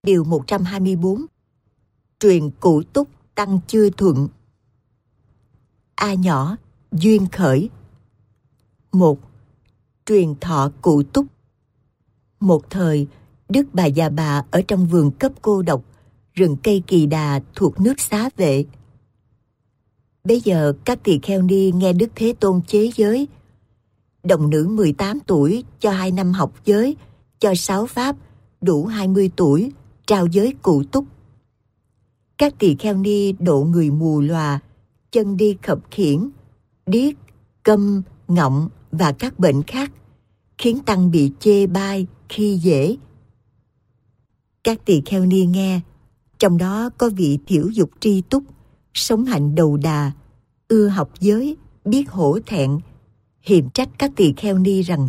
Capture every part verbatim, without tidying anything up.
Điều một trăm hai mươi bốn. Truyền cụ túc tăng chưa thuận. A nhỏ, duyên khởi. Một. Truyền thọ cụ túc. Một thời, Đức Bà Già Bà ở trong vườn cấp cô độc, rừng cây Kỳ Đà thuộc nước Xá Vệ. Bây giờ các tỳ kheo ni nghe Đức Thế Tôn chế giới. Đồng nữ mười tám tuổi cho hai năm học giới, cho sáu pháp, đủ hai mươi tuổi, trao giới cụ túc. Các tỳ kheo ni độ người mù lòa, chân đi khập khiễng, điếc, câm, ngọng và các bệnh khác, khiến tăng bị chê bai, khi dễ. Các tỳ kheo ni nghe, trong đó có vị thiểu dục tri túc, sống hạnh đầu đà, ưa học giới, biết hổ thẹn, hiềm trách các tỳ kheo ni rằng: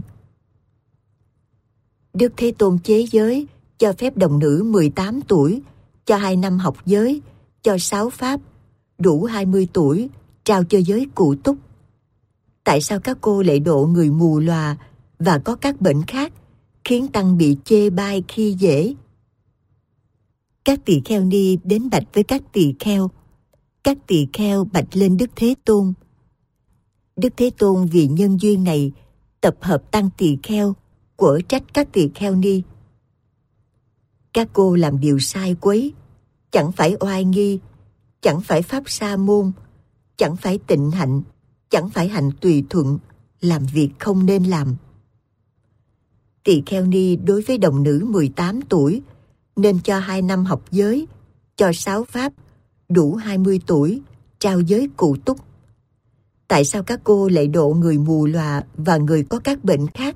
Đức Thế Tôn chế giới cho phép đồng nữ mười tám tuổi, cho hai năm học giới, cho sáu pháp, đủ hai mươi tuổi, trao cho giới cụ túc. Tại sao các cô lại độ người mù lòa và có các bệnh khác, khiến tăng bị chê bai khi dễ? Các tỳ kheo ni đến bạch với các tỳ kheo. Các tỳ kheo bạch lên Đức Thế Tôn. Đức Thế Tôn vì nhân duyên này tập hợp tăng tỳ kheo, quở trách các tỳ kheo ni: Các cô làm điều sai quấy, chẳng phải oai nghi, chẳng phải pháp sa môn, chẳng phải tịnh hạnh, chẳng phải hạnh tùy thuận, làm việc không nên làm. Tỳ kheo ni đối với đồng nữ mười tám tuổi nên cho hai năm học giới, cho sáu pháp, đủ hai mươi tuổi, trao giới cụ túc. Tại sao các cô lại độ người mù lòa và người có các bệnh khác?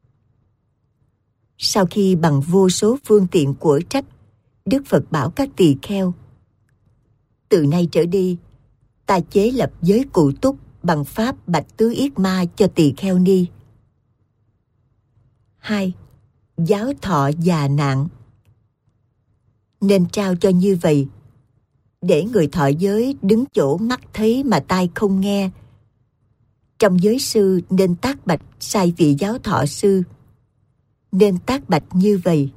Sau khi bằng vô số phương tiện quở trách, Đức Phật bảo các tỳ kheo: Từ nay trở đi, ta chế lập giới cụ túc bằng pháp bạch tứ yết ma cho tỳ kheo ni. Hai. Giáo thọ già nạn. Nên trao cho như vậy, để người thọ giới đứng chỗ mắt thấy mà tai không nghe. Trong giới sư nên tác bạch sai vị giáo thọ sư. Nên tác bạch như vậy: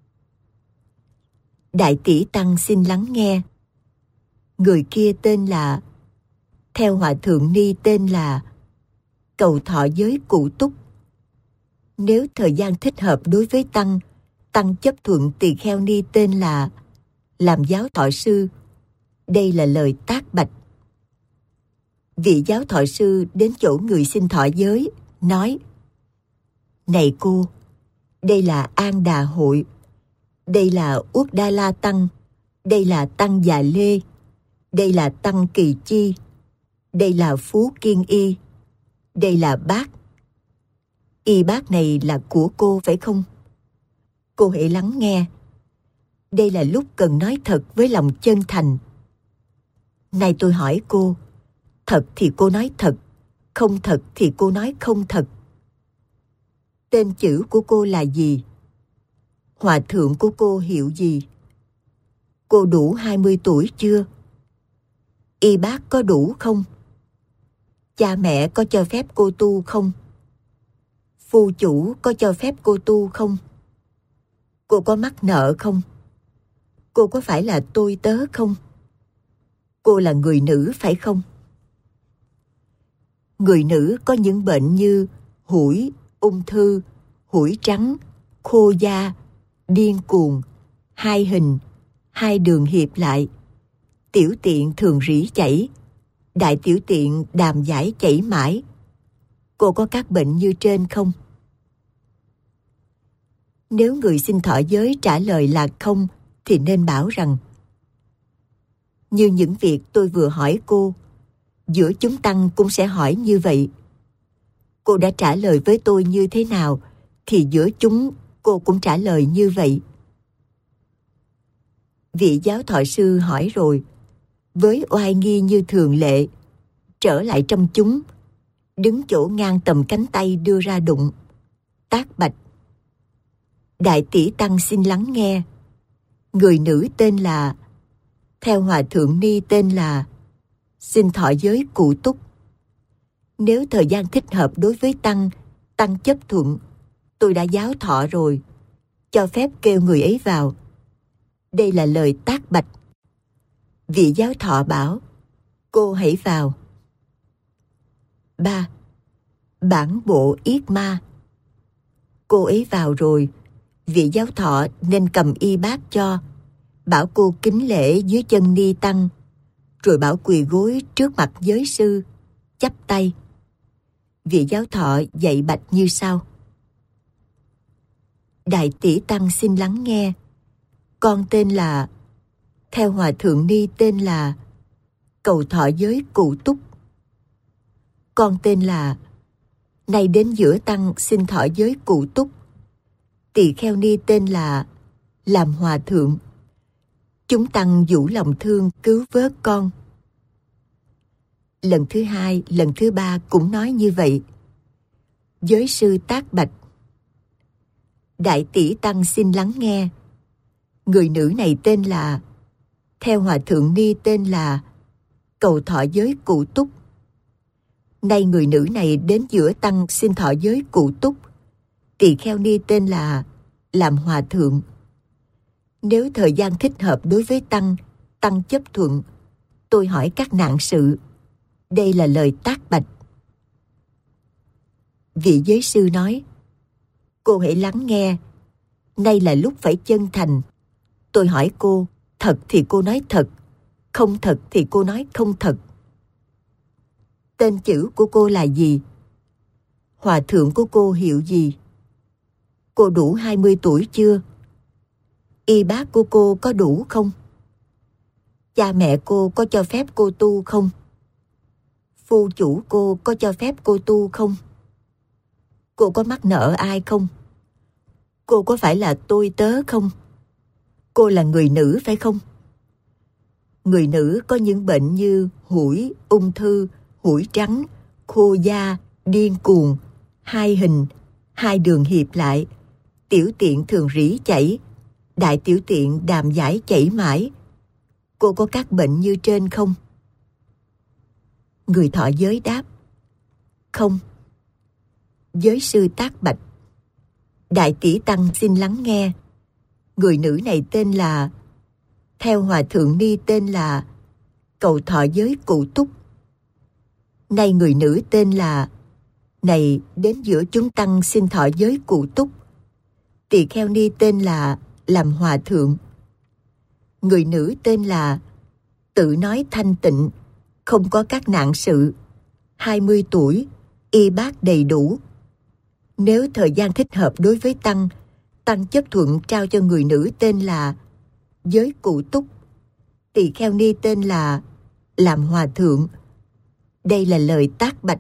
Đại tỷ tăng xin lắng nghe. Người kia tên là, theo hòa thượng ni tên là, cầu thọ giới cụ túc. Nếu thời gian thích hợp đối với tăng, tăng chấp thuận tỳ kheo ni tên là làm giáo thọ sư. Đây là lời tác bạch. Vị giáo thọ sư đến chỗ người xin thọ giới, nói: Này cô, đây là An Đà Hội, đây là Uất Đa La Tăng, đây là Tăng Già Lê, đây là Tăng Kỳ Chi, đây là Phú Kiên Y, đây là bác. Y bác này là của cô phải không? Cô hãy lắng nghe. Đây là lúc cần nói thật với lòng chân thành. Này tôi hỏi cô, thật thì cô nói thật, không thật thì cô nói không thật. Tên chữ của cô là gì? Hòa thượng của cô hiệu gì? Cô đủ hai mươi tuổi chưa? Y bác có đủ không? Cha mẹ có cho phép cô tu không? Phu chủ có cho phép cô tu không? Cô có mắc nợ không? Cô có phải là tôi tớ không? Cô là người nữ phải không? Người nữ có những bệnh như hủi, ung thư, hủi trắng, khô da, điên cuồng, hai hình, hai đường hiệp lại, tiểu tiện thường rỉ chảy, đại tiểu tiện đàm giải chảy mãi. Cô có các bệnh như trên không? Nếu người xin thọ giới trả lời là không, thì nên bảo rằng: Như những việc tôi vừa hỏi cô, giữa chúng tăng cũng sẽ hỏi như vậy. Cô đã trả lời với tôi như thế nào, thì giữa chúng cô cũng trả lời như vậy. Vị giáo thọ sư hỏi rồi, với oai nghi như thường lệ, trở lại trong chúng, đứng chỗ ngang tầm cánh tay đưa ra đụng, tác bạch: Đại tỷ tăng xin lắng nghe. Người nữ tên là, theo hòa thượng ni tên là, xin thọ giới cụ túc. Nếu thời gian thích hợp đối với tăng, tăng chấp thuận, tôi đã giáo thọ rồi, cho phép kêu người ấy vào. Đây là lời tác bạch. Vị giáo thọ bảo, cô hãy vào. ba. Bản bộ yết ma. Cô ấy vào rồi, vị giáo thọ nên cầm y bát cho, bảo cô kính lễ dưới chân ni tăng, rồi bảo quỳ gối trước mặt giới sư, chắp tay. Vị giáo thọ dạy bạch như sau: Đại tỷ tăng xin lắng nghe. Con tên là, theo hòa thượng ni tên là Cầu Thọ Giới Cụ Túc. Con tên là, nay đến giữa tăng xin thọ giới Cụ Túc. Tỳ kheo ni tên là Làm Hòa Thượng. Chúng tăng vũ lòng thương cứu vớt con. Lần thứ hai, lần thứ ba cũng nói như vậy. Giới sư tác bạch: Đại tỷ tăng xin lắng nghe. Người nữ này tên là, theo hòa thượng ni tên là Cầu Thọ Giới Cụ Túc. Nay người nữ này đến giữa tăng xin thọ giới Cụ Túc. Tỳ kheo ni tên là Làm Hòa Thượng. Nếu thời gian thích hợp đối với tăng, tăng chấp thuận, tôi hỏi các nạn sự. Đây là lời tác bạch. Vị giới sư nói: Cô hãy lắng nghe. Nay là lúc phải chân thành. Tôi hỏi cô, thật thì cô nói thật, không thật thì cô nói không thật. Tên chữ của cô là gì? Hòa thượng của cô hiệu gì? Cô đủ hai mươi tuổi chưa? Y bác của cô có đủ không? Cha mẹ cô có cho phép cô tu không? Phu chủ cô có cho phép cô tu không? Cô có mắc nợ ai không? Cô có phải là tôi tớ không? Cô là người nữ phải không? Người nữ có những bệnh như hủi, ung thư, hủi trắng, khô da, điên cuồng, hai hình, hai đường hiệp lại, tiểu tiện thường rỉ chảy, đại tiểu tiện đàm giải chảy mãi. Cô có các bệnh như trên không? Người thọ giới đáp: Không. Giới sư tác bạch: Đại tỷ tăng xin lắng nghe. Người nữ này tên là, theo hòa thượng ni tên là Cầu Thọ Giới Cụ Túc. Nay người nữ tên là, này đến giữa chúng tăng xin thọ giới Cụ Túc. Tỳ kheo ni tên là Làm Hòa Thượng. Người nữ tên là, tự nói thanh tịnh, không có các nạn sự, hai mươi tuổi, y bác đầy đủ. Nếu thời gian thích hợp đối với tăng, tăng chấp thuận trao cho người nữ tên là Giới Cụ Túc. Tỳ kheo ni tên là Làm Hòa Thượng. Đây là lời tác bạch.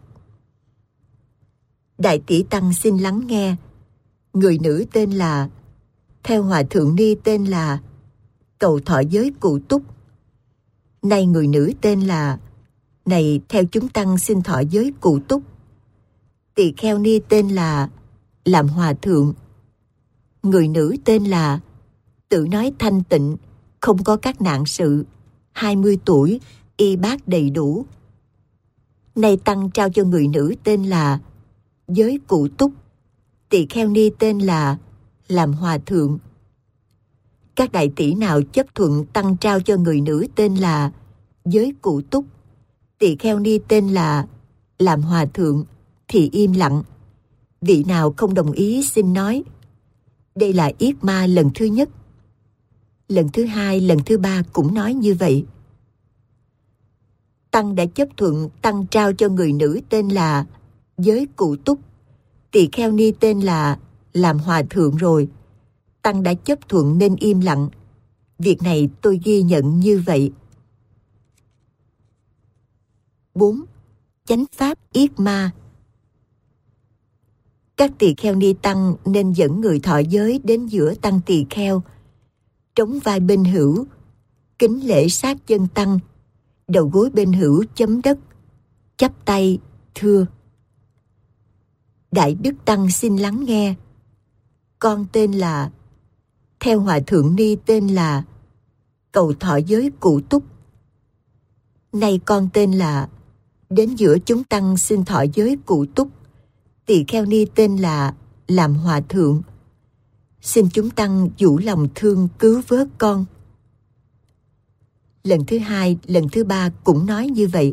Đại tỷ tăng xin lắng nghe. Người nữ tên là, theo hòa thượng ni tên là Cầu Thọ Giới Cụ Túc. Nay người nữ tên là, này theo chúng tăng xin thọ giới Cụ Túc. Tỳ kheo ni tên là Làm Hòa Thượng. Người nữ tên là, tự nói thanh tịnh, không có các nạn sự, hai mươi tuổi, y bác đầy đủ. Nay tăng trao cho người nữ tên là Giới Cụ Túc. Tỳ kheo ni tên là Làm Hòa Thượng. Các đại tỷ nào chấp thuận tăng trao cho người nữ tên là Giới Cụ Túc, tỳ kheo ni tên là Làm Hòa Thượng thì im lặng. Vị nào không đồng ý xin nói. Đây là yết ma lần thứ nhất. Lần thứ hai, lần thứ ba cũng nói như vậy. Tăng đã chấp thuận tăng trao cho người nữ tên là Giới Cụ Túc, tỳ kheo ni tên là Làm Hòa Thượng rồi. Tăng đã chấp thuận nên im lặng. Việc này tôi ghi nhận như vậy. bốn. Chánh pháp yết ma. Các tỳ kheo ni tăng nên dẫn người thọ giới đến giữa tăng tỳ kheo, trống vai bên hữu, kính lễ sát chân tăng, đầu gối bên hữu chấm đất, chắp tay thưa: Đại đức tăng xin lắng nghe. Con tên là, theo hòa thượng ni tên là Cầu Thọ Giới Cụ Túc. Nay con tên là, đến giữa chúng tăng xin thọ giới Cụ Túc. Tỳ kheo ni tên là Làm Hòa Thượng. Xin chúng tăng vũ lòng thương cứu vớt con. lần thứ hai, lần thứ ba cũng nói như vậy.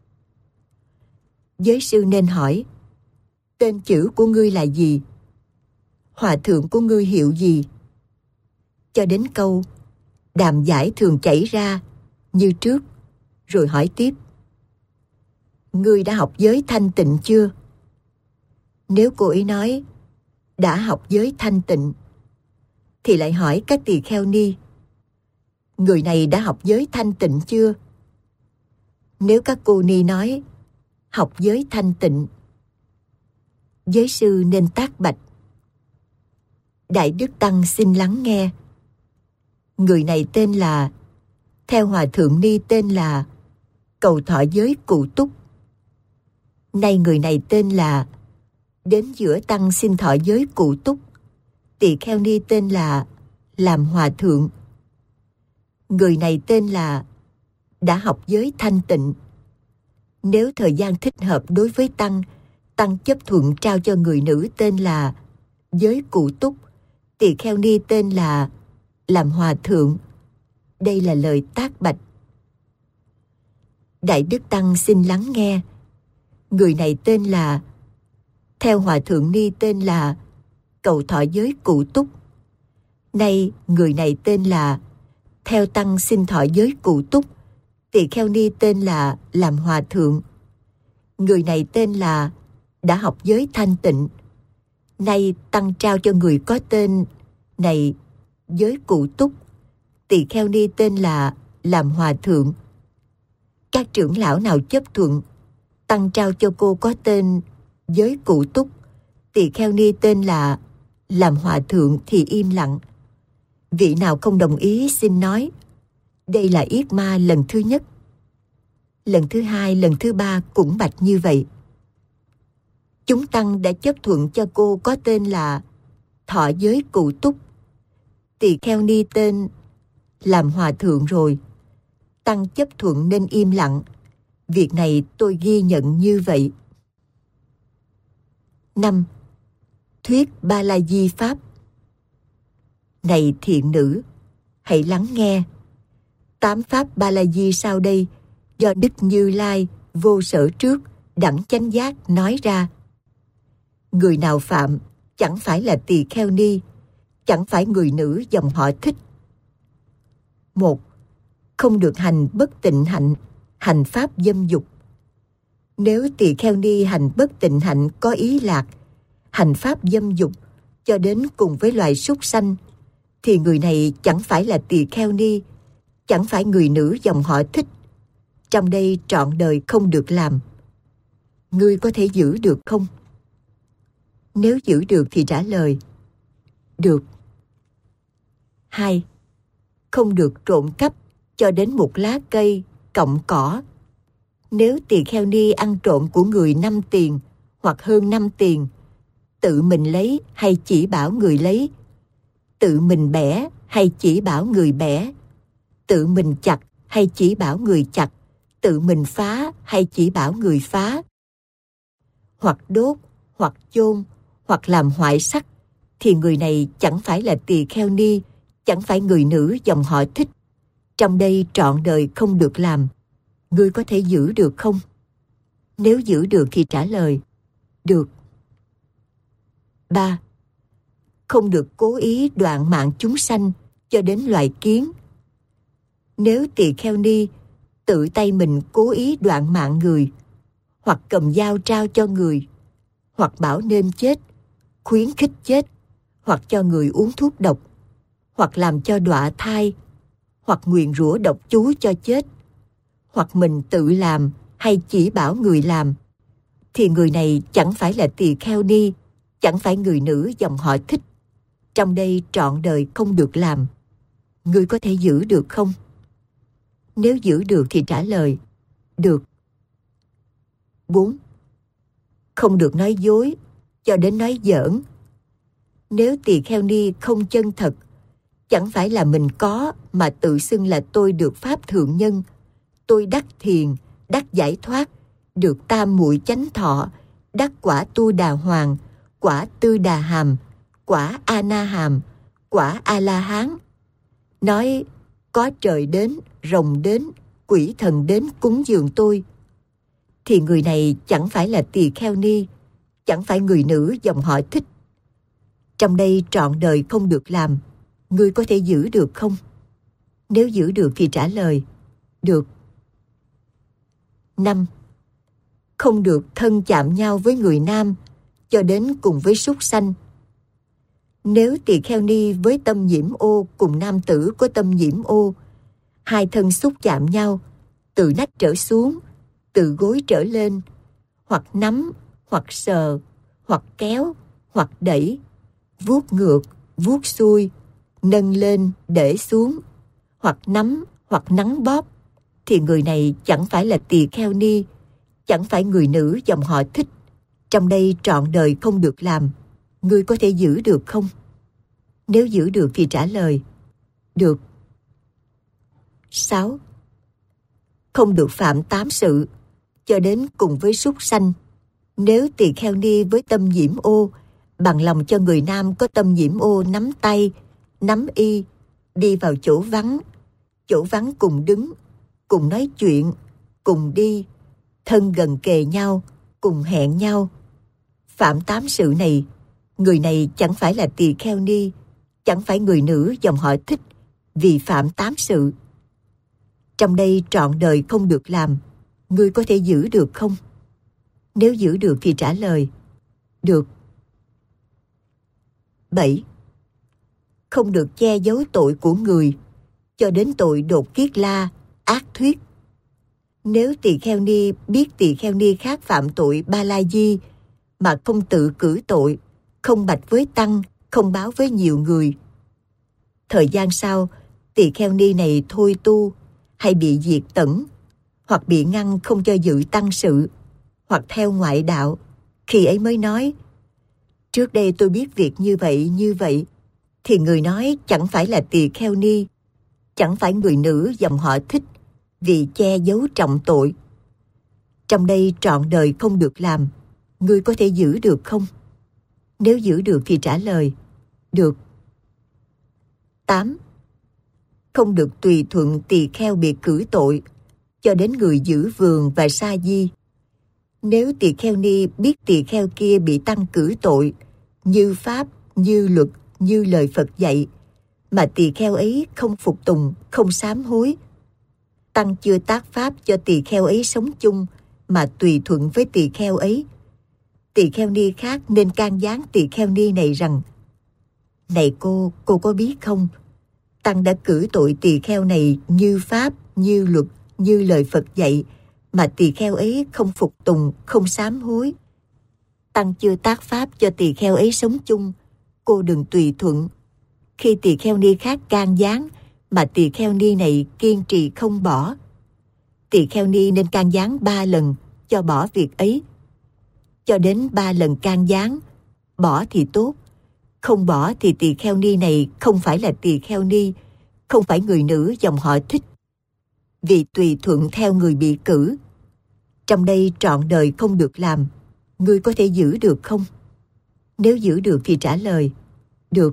Giới sư nên hỏi: tên chữ của ngươi là gì? Hòa thượng của ngươi hiệu gì? Cho đến câu đàm giải thường chảy ra như trước, rồi hỏi tiếp: ngươi đã học giới thanh tịnh chưa? Nếu cô ấy nói đã học giới thanh tịnh, thì lại hỏi các tỳ kheo ni: người này đã học giới thanh tịnh chưa? Nếu các cô ni nói học giới thanh tịnh, giới sư nên tác bạch: Đại Đức Tăng xin lắng nghe. Người này tên là, theo Hòa Thượng Ni tên là cầu thọ giới Cụ Túc. Nay người này tên là, đến giữa Tăng xin thọ giới Cụ Túc. Tỳ kheo ni tên là làm Hòa Thượng. Người này tên là đã học giới thanh tịnh. Nếu thời gian thích hợp đối với Tăng, Tăng chấp thuận trao cho người nữ tên là giới Cụ Túc, tỳ kheo ni tên là làm Hòa Thượng. Đây là lời tác bạch. Đại Đức Tăng xin lắng nghe. Người này tên là, theo Hòa Thượng Ni tên là cầu thọ giới Cụ Túc. Nay người này tên là, theo Tăng xin thọ giới Cụ Túc, tỳ kheo ni tên là làm Hòa Thượng. Người này tên là đã học giới thanh tịnh. Nay Tăng trao cho người có tên này giới Cụ Túc, tỳ kheo ni tên là làm Hòa Thượng. Các trưởng lão nào chấp thuận Tăng trao cho cô có tên giới Cụ Túc, tỳ kheo ni tên là làm Hòa Thượng thì im lặng. Vị nào không đồng ý xin nói. Đây là yết ma lần thứ nhất. Lần thứ hai, lần thứ ba cũng bạch như vậy. Chúng Tăng đã chấp thuận cho cô có tên là thọ giới Cụ Túc, tỳ kheo ni tên làm Hòa Thượng rồi. Tăng chấp thuận nên im lặng. Việc này tôi ghi nhận như vậy. năm. Thuyết Ba La Di Pháp. Này thiện nữ, hãy lắng nghe. Tám pháp Ba La Di sau đây do Đức Như Lai vô sở trước đẳng chánh giác nói ra. Người nào phạm chẳng phải là tỳ kheo ni, chẳng phải người nữ dòng họ Thích. Một. Không được hành bất tịnh hạnh, hành pháp dâm dục. Nếu tỳ kheo ni hành bất tịnh hạnh có ý lạc, hành pháp dâm dục cho đến cùng với loài súc sanh, thì người này chẳng phải là tỳ kheo ni, chẳng phải người nữ dòng họ Thích. Trong đây trọn đời không được làm. Ngươi có thể giữ được không? Nếu giữ được thì trả lời được. Hai. Không được trộm cắp cho đến một lá cây, cọng cỏ. Nếu tỳ kheo ni ăn trộm của người năm tiền hoặc hơn năm tiền, tự mình lấy hay chỉ bảo người lấy, tự mình bẻ hay chỉ bảo người bẻ, tự mình chặt hay chỉ bảo người chặt, tự mình phá hay chỉ bảo người phá, hoặc đốt, hoặc chôn, hoặc làm hoại sắc, thì người này chẳng phải là tỳ kheo ni, chẳng phải người nữ dòng họ Thích. Trong đây trọn đời không được làm. Ngươi có thể giữ được không? Nếu giữ được thì trả lời được. Ba. Không được cố ý đoạn mạng chúng sanh cho đến loài kiến. Nếu tỳ kheo ni tự tay mình cố ý đoạn mạng người, hoặc cầm dao trao cho người, hoặc bảo nên chết, khuyến khích chết, hoặc cho người uống thuốc độc, hoặc làm cho đọa thai, hoặc nguyền rủa độc chú cho chết, hoặc mình tự làm hay chỉ bảo người làm, thì người này chẳng phải là tỳ kheo ni, chẳng phải người nữ dòng họ Thích. Trong đây trọn đời không được làm. Ngươi có thể giữ được không? Nếu giữ được thì trả lời được. Bốn. Không được nói dối cho đến nói giỡn. Nếu tỳ kheo ni không chân thật, chẳng phải là mình có mà tự xưng là tôi được pháp thượng nhân, tôi đắc thiền, đắc giải thoát, được tam muội chánh thọ, đắc quả tu đà hoàng, quả tư đà hàm, quả a na hàm, quả a la hán. Nói có trời đến, rồng đến, quỷ thần đến cúng dường tôi, thì người này chẳng phải là tỳ kheo ni, chẳng phải người nữ dòng họ Thích. Trong đây trọn đời không được làm, ngươi có thể giữ được không? Nếu giữ được thì trả lời, được. Năm. Không được thân chạm nhau với người nam, cho đến cùng với súc sanh. Nếu tỳ kheo ni với tâm nhiễm ô cùng nam tử có tâm nhiễm ô, hai thân xúc chạm nhau, từ nách trở xuống, từ gối trở lên, hoặc nắm, hoặc sờ, hoặc kéo, hoặc đẩy, vuốt ngược, vuốt xuôi, nâng lên, để xuống, hoặc nắm, hoặc nắn bóp, thì người này chẳng phải là tỳ kheo ni, chẳng phải người nữ dòng họ Thích. Trong đây trọn đời không được làm, ngươi có thể giữ được không? Nếu giữ được thì trả lời, được. Sáu. Không được phạm tám sự, cho đến cùng với súc sanh. Nếu tỳ kheo ni với tâm nhiễm ô, bằng lòng cho người nam có tâm nhiễm ô nắm tay, nắm y, đi vào chỗ vắng, chỗ vắng cùng đứng, cùng nói chuyện, cùng đi, thân gần kề nhau, cùng hẹn nhau. Phạm tám sự này, người này chẳng phải là tỳ kheo ni, chẳng phải người nữ dòng họ Thích, vì phạm tám sự. Trong đây trọn đời không được làm, ngươi có thể giữ được không? Nếu giữ được thì trả lời, được. Bảy. Không được che giấu tội của người, cho đến tội đột kiết la, ác thuyết. Nếu tỳ kheo ni biết tỳ kheo ni khác phạm tội ba la di, mà không tự cử tội, không bạch với tăng, không báo với nhiều người, thời gian sau tỳ kheo ni này thôi tu, hay bị diệt tẩn, hoặc bị ngăn không cho dự tăng sự, hoặc theo ngoại đạo, khi ấy mới nói, trước đây tôi biết việc như vậy như vậy, thì người nói chẳng phải là tỳ kheo ni, chẳng phải người nữ dòng họ Thích, vì che giấu trọng tội. Trong đây trọn đời không được làm, ngươi có thể giữ được không? Nếu giữ được thì trả lời, được. Tám. Không được tùy thuận tỳ kheo bị cử tội, cho đến người giữ vườn và sa di. Nếu tỳ kheo ni biết tỳ kheo kia bị tăng cử tội, như pháp, như luật, như lời Phật dạy, mà tỳ kheo ấy không phục tùng, không sám hối, tăng chưa tác pháp cho tỳ kheo ấy sống chung, mà tùy thuận với tỳ kheo ấy, tỳ kheo ni khác nên can gián tỳ kheo ni này rằng, này cô, cô có biết không, tăng đã cử tội tỳ kheo này như pháp, như luật, như lời Phật dạy, mà tỳ kheo ấy không phục tùng, không sám hối. Tăng chưa tác pháp cho tỳ kheo ấy sống chung, cô đừng tùy thuận. Khi tỳ kheo ni khác can gián, mà tỳ kheo ni này kiên trì không bỏ, tỳ kheo ni nên can gián ba lần cho bỏ việc ấy. Cho đến ba lần can gián, bỏ thì tốt, không bỏ thì tỳ kheo ni này không phải là tỳ kheo ni, không phải người nữ dòng họ Thích, vì tùy thuận theo người bị cử. Trong đây trọn đời không được làm, ngươi có thể giữ được không? Nếu giữ được thì trả lời, được.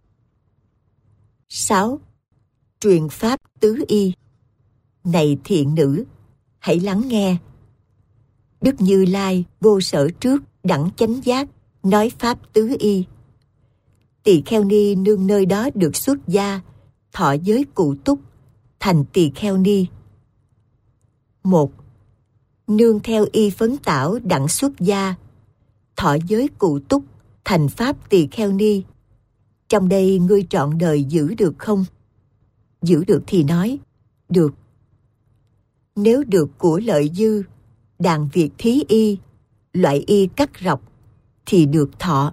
Sáu. Truyền pháp tứ y. Này thiện nữ, hãy lắng nghe. Đức Như Lai vô sở trước đẳng chánh giác, nói pháp tứ y. Tỳ kheo ni nương nơi đó được xuất gia, thọ giới cụ túc, thành tỳ kheo ni. Một. Nương theo y phấn tảo đặng xuất gia, thọ giới cụ túc, thành pháp tỳ kheo ni. Trong đây ngươi trọn đời giữ được không? Giữ được thì nói, được. Nếu được của lợi dư, đàn việc thí y, loại y cắt rọc, thì được thọ.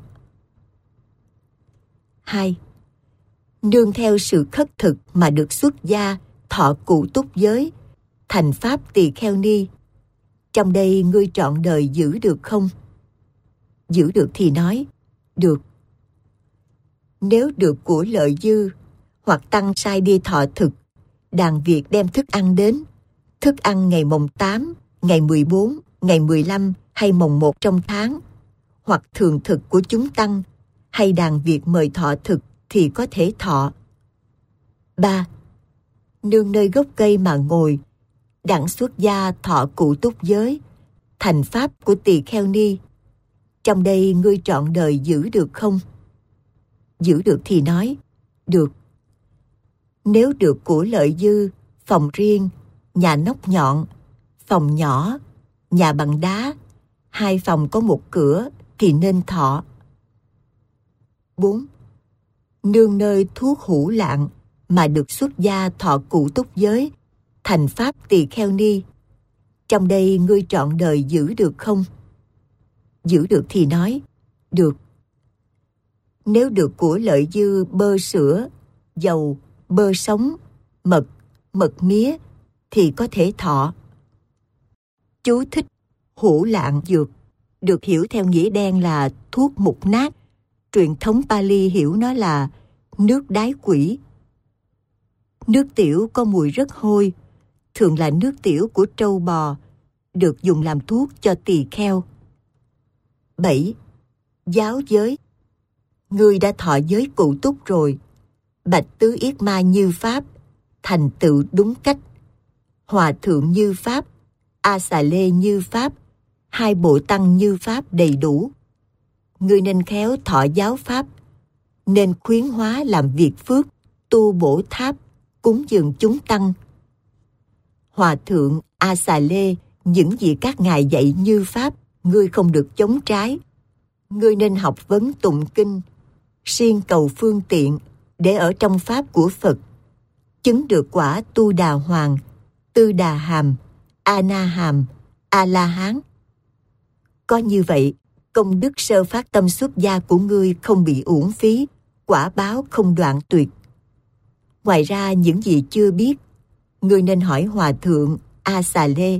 Hai. Nương theo sự khất thực mà được xuất gia, thọ cụ túc giới, thành pháp tỳ kheo ni. Trong đây ngươi trọn đời giữ được không? Giữ được thì nói, được. Nếu được của lợi dư, hoặc tăng sai đi thọ thực, đàn việc đem thức ăn đến, thức ăn ngày mồng tám, ngày mười bốn, ngày mười lăm hay mồng một trong tháng, hoặc thường thực của chúng tăng, hay đàn việc mời thọ thực thì có thể thọ. Ba. nương nơi gốc cây mà ngồi, đặng xuất gia thọ cụ túc giới, thành pháp của tỳ kheo ni. Trong đây ngươi trọn đời giữ được không? Giữ được thì nói, được. Nếu được của lợi dư, phòng riêng, nhà nóc nhọn, phòng nhỏ, nhà bằng đá, hai phòng có một cửa thì nên thọ. bốn. Nương nơi thuốc hữu lạng mà được xuất gia thọ cụ túc giới, thành pháp tỳ kheo ni. Trong đây ngươi trọn đời giữ được không? Giữ được thì nói, được. Nếu được của lợi dư bơ sữa, dầu, bơ sống, mật, mật mía thì có thể thọ. Chú thích: hữu lạng dược được hiểu theo nghĩa đen là thuốc mục nát. Truyền thống Pali hiểu nó là nước đái quỷ. Nước tiểu có mùi rất hôi, thường là nước tiểu của trâu bò, được dùng làm thuốc cho tỳ kheo. bảy. Giáo giới. Ngươi đã thọ giới cụ túc rồi, bạch tứ yết ma như pháp, thành tựu đúng cách. Hòa thượng như pháp, a xà lê như pháp, hai bộ tăng như pháp đầy đủ. Ngươi nên khéo thọ giáo pháp, nên khuyến hóa làm việc phước, tu bổ tháp, cúng dường chúng tăng. Hòa thượng, a xà lê, những gì các ngài dạy như pháp, ngươi không được chống trái. Ngươi nên học vấn tụng kinh, siêng cầu phương tiện để ở trong pháp của Phật, chứng được quả tu đà hoàng, tư đà hàm, a na hàm, a la hán. Có như vậy, công đức sơ phát tâm xuất gia của ngươi không bị uổng phí, quả báo không đoạn tuyệt. Ngoài ra những gì chưa biết, ngươi nên hỏi hòa thượng a xà lê.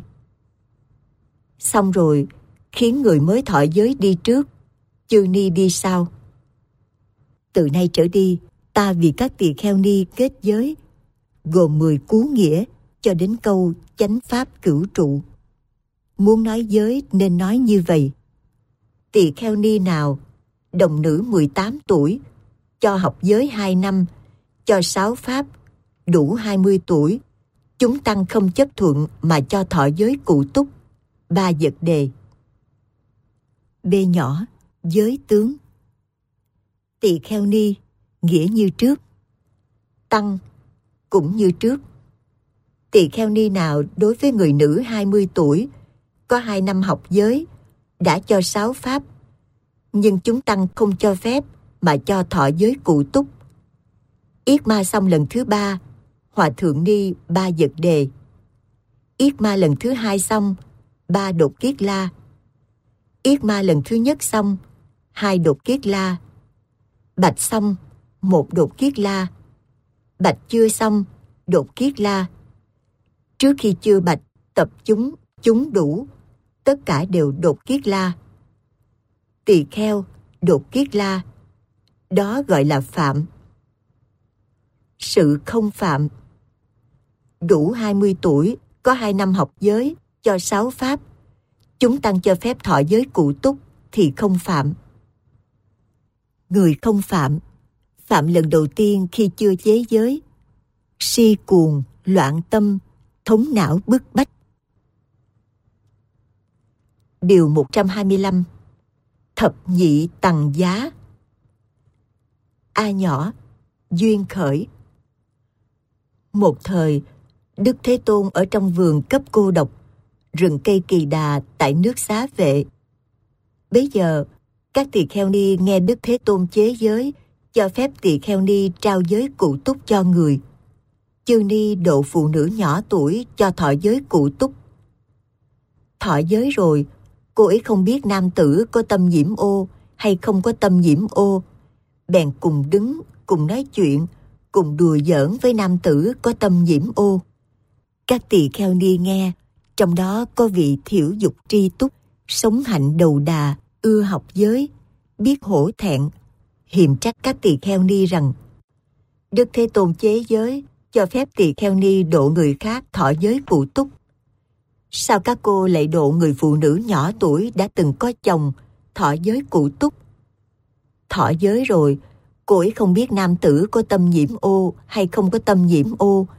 Xong rồi, khiến người mới thọ giới đi trước, chư ni đi sau. Từ nay trở đi, ta vì các tỳ kheo ni kết giới, gồm mười cú nghĩa cho đến câu chánh pháp cửu trụ. Muốn nói giới nên nói như vậy. Tỳ kheo ni nào, đồng nữ mười tám tuổi, cho học giới hai năm, cho sáu pháp, đủ hai mươi tuổi, chúng tăng không chấp thuận mà cho thọ giới cụ túc, ba vật đề. B nhỏ, giới tướng. Tỳ kheo ni, nghĩa như trước. Tăng, cũng như trước. Tỳ kheo ni nào đối với người nữ hai mươi tuổi, có hai năm học giới, đã cho sáu pháp, nhưng chúng tăng không cho phép mà cho thọ giới cụ túc. Yết ma xong lần thứ ba, hòa thượng ni ba vật đề. Yết ma lần thứ hai xong, ba đột kiết la. Yết ma lần thứ nhất xong, hai đột kiết la. Bạch xong, một đột kiết la. Bạch chưa xong, đột kiết la. Trước khi chưa bạch, tập chúng, chúng đủ, tất cả đều đột kiết la. Tỳ kheo, đột kiết la, đó gọi là phạm. Sự không phạm. Đủ hai mươi tuổi, có hai năm học giới, cho sáu pháp, chúng tăng cho phép thọ giới cụ túc thì không phạm. Người không phạm, phạm lần đầu tiên khi chưa chế giới, si cuồng, loạn tâm, thống não bức bách. Điều một trăm hai mươi lăm. Thập nhị tằng giá. A nhỏ, duyên khởi. Một thời, Đức Thế Tôn ở trong vườn cấp cô độc, rừng cây kỳ đà tại nước Xá Vệ. Bấy giờ, các tỳ kheo ni nghe Đức Thế Tôn chế giới, cho phép tỳ kheo ni trao giới cụ túc cho người. Chư ni độ phụ nữ nhỏ tuổi cho thọ giới cụ túc. Thọ giới rồi, cô ấy không biết nam tử có tâm nhiễm ô hay không có tâm nhiễm ô, bèn cùng đứng, cùng nói chuyện, cùng đùa giỡn với nam tử có tâm nhiễm ô. Các tỳ kheo ni nghe, trong đó có vị thiểu dục tri túc, sống hạnh đầu đà, ưa học giới, biết hổ thẹn, hiềm trách các tỳ kheo ni rằng: Đức Thế Tôn chế giới, cho phép tỳ kheo ni độ người khác thọ giới cụ túc. Sao các cô lại độ người phụ nữ nhỏ tuổi đã từng có chồng thọ giới cụ túc? Thọ giới rồi, cô ấy không biết nam tử có tâm nhiễm ô hay không có tâm nhiễm ô,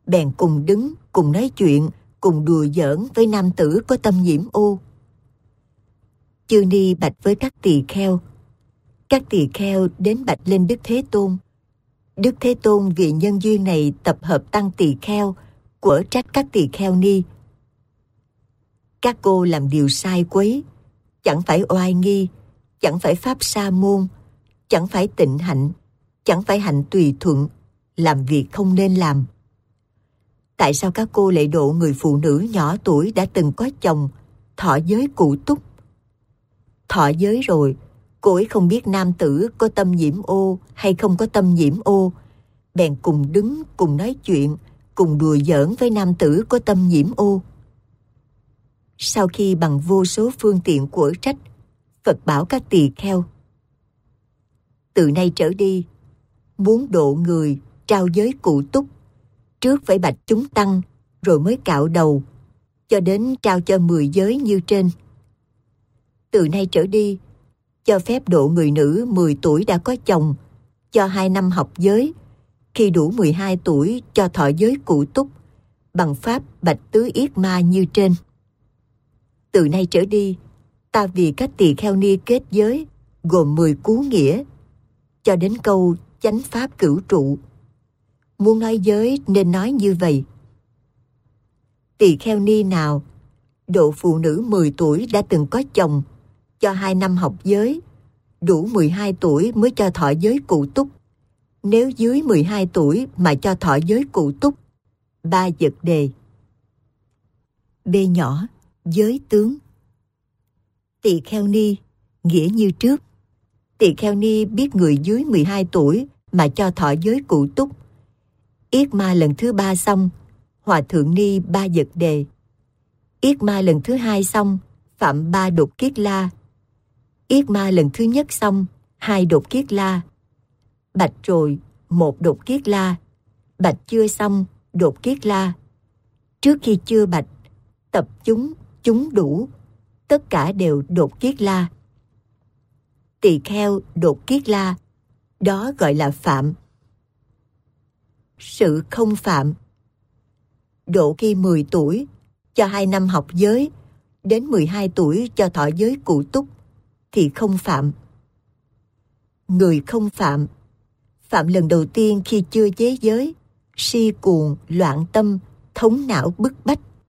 bèn cùng đứng, cùng nói chuyện, cùng đùa giỡn với nam tử có tâm nhiễm ô. Chư Ni bạch với các tỳ kheo. Các tỳ kheo đến bạch lên Đức Thế Tôn. Đức Thế Tôn vì nhân duyên này tập hợp tăng tỳ kheo, quở trách các tỳ kheo ni. Các cô làm điều sai quấy, chẳng phải oai nghi, chẳng phải pháp sa môn, chẳng phải tịnh hạnh, chẳng phải hạnh tùy thuận, làm việc không nên làm. Tại sao các cô lại độ người phụ nữ nhỏ tuổi đã từng có chồng, thọ giới cụ túc? Thọ giới rồi, cô ấy không biết nam tử có tâm nhiễm ô hay không có tâm nhiễm ô, bèn cùng đứng, cùng nói chuyện, cùng đùa giỡn với nam tử có tâm nhiễm ô. Sau khi bằng vô số phương tiện quở trách, Phật bảo các tỳ kheo: từ nay trở đi, muốn độ người trao giới cụ túc, trước phải bạch chúng tăng, rồi mới cạo đầu, cho đến trao cho mười giới như trên. Từ nay trở đi, cho phép độ người nữ mười tuổi đã có chồng, cho hai năm học giới, khi đủ mười hai tuổi cho thọ giới cụ túc, bằng pháp bạch tứ yết ma như trên. Từ nay trở đi, ta vì các tỳ kheo ni kết giới, gồm mười cú nghĩa, cho đến câu chánh pháp cửu trụ. Muốn nói giới nên nói như vậy: tỳ kheo ni nào độ phụ nữ mười tuổi đã từng có chồng, cho hai năm học giới, đủ mười hai tuổi mới cho thọ giới cụ túc. Nếu dưới mười hai tuổi mà cho thọ giới cụ túc, ba vật đề. B nhỏ, giới tướng. Tỳ kheo ni, nghĩa như trước. Tỳ kheo ni biết người dưới mười hai tuổi mà cho thọ giới cụ túc. Yết ma lần thứ ba xong, hòa thượng ni ba vật đề. Yết ma lần thứ hai xong, phạm ba đột kiết la. Yết ma lần thứ nhất xong, hai đột kiết la. Bạch rồi, một đột kiết la. Bạch chưa xong, đột kiết la. Trước khi chưa bạch, tập chúng, chúng đủ, tất cả đều đột kiết la. Tỳ kheo đột kiết la, đó gọi là phạm. Sự không phạm. Độ khi mười tuổi, cho hai năm học giới, đến mười hai tuổi cho thọ giới cụ túc, thì không phạm. Người không phạm. Phạm lần đầu tiên khi chưa chế giới, si cuồng, loạn tâm, thống não bức bách,